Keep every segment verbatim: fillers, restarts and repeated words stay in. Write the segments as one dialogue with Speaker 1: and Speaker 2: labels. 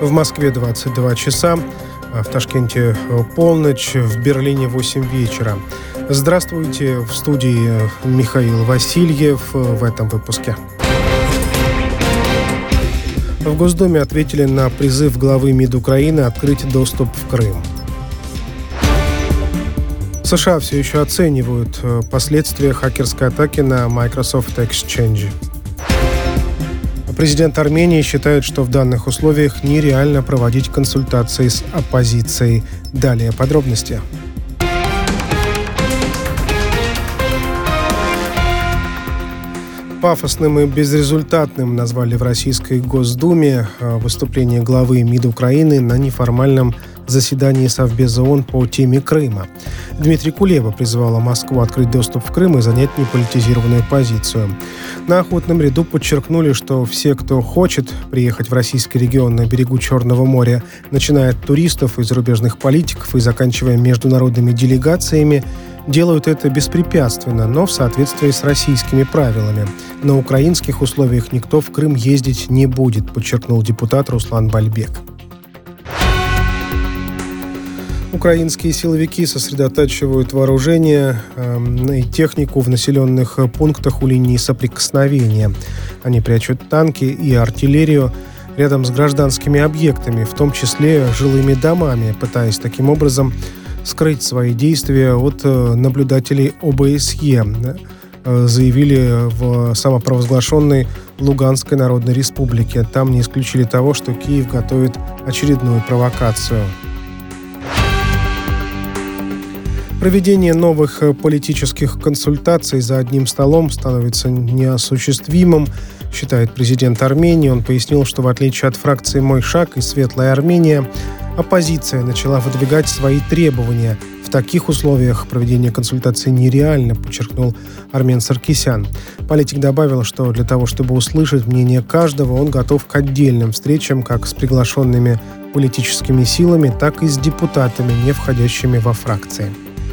Speaker 1: В Москве двадцать два часа, в Ташкенте полночь, в Берлине восемь вечера. Здравствуйте, в студии Михаил Васильев в этом выпуске. В Госдуме ответили на призыв главы МИД Украины открыть доступ в Крым. США все еще оценивают последствия хакерской атаки на Microsoft Exchange. Президент Армении считает, что в данных условиях нереально проводить консультации с оппозицией. Далее подробности. Пафосным и безрезультатным назвали в Российской Госдуме выступление главы МИД Украины на неформальном заседании Совбеза ООН по теме Крыма. Дмитрий Кулеба призывала Москву открыть доступ в Крым и занять неполитизированную позицию. На охотном ряду подчеркнули, что все, кто хочет приехать в российский регион на берегу Черного моря, начиная от туристов и зарубежных политиков и заканчивая международными делегациями, делают это беспрепятственно, но в соответствии с российскими правилами. На украинских условиях никто в Крым ездить не будет, подчеркнул депутат Руслан Бальбек. Украинские силовики сосредотачивают вооружение э, и технику в населенных пунктах у линии соприкосновения. Они прячут танки и артиллерию рядом с гражданскими объектами, в том числе жилыми домами, пытаясь таким образом скрыть свои действия от э, наблюдателей О Бэ Эс Е, э, заявили в самопровозглашенной Луганской Народной Республике. Там не исключили того, что Киев готовит очередную провокацию. Проведение новых политических консультаций за одним столом становится неосуществимым, считает президент Армении. Он пояснил, что в отличие от фракции «Мой шаг» и «Светлая Армения», оппозиция начала выдвигать свои требования. В таких условиях проведение консультаций нереально, подчеркнул Армен Саркисян. Политик добавил, что для того, чтобы услышать мнение каждого, он готов к отдельным встречам как с приглашенными политическими силами, так и с депутатами, не входящими во фракции.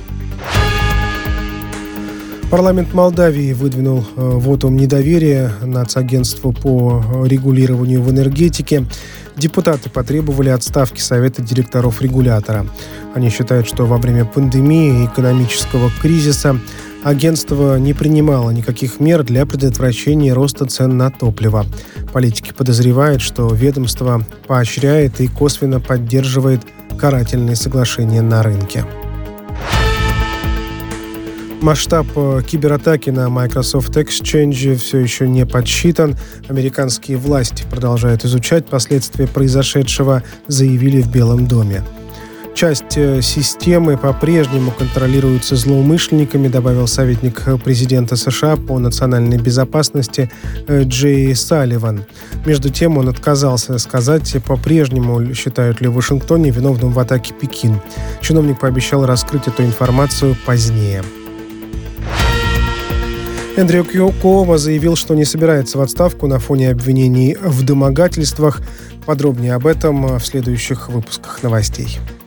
Speaker 1: Парламент Молдавии выдвинул э, вотум недоверия Нацагентству по регулированию в энергетике. Депутаты потребовали отставки Совета директоров регулятора. Они считают, что во время пандемии и экономического кризиса агентство не принимало никаких мер для предотвращения роста цен на топливо. Политики подозревают, что ведомство поощряет и косвенно поддерживает карательные соглашения на рынке. Масштаб кибератаки на Microsoft Exchange все еще не подсчитан. Американские власти продолжают изучать последствия произошедшего, заявили в Белом доме. Часть системы по-прежнему контролируется злоумышленниками, добавил советник президента США по национальной безопасности Джей Салливан. Между тем он отказался сказать, по-прежнему считают ли в Вашингтоне виновным в атаке Пекин. Чиновник пообещал раскрыть эту информацию позднее. Эндрю Куомо заявил, что не собирается в отставку на фоне обвинений в домогательствах. Подробнее об этом в следующих выпусках новостей.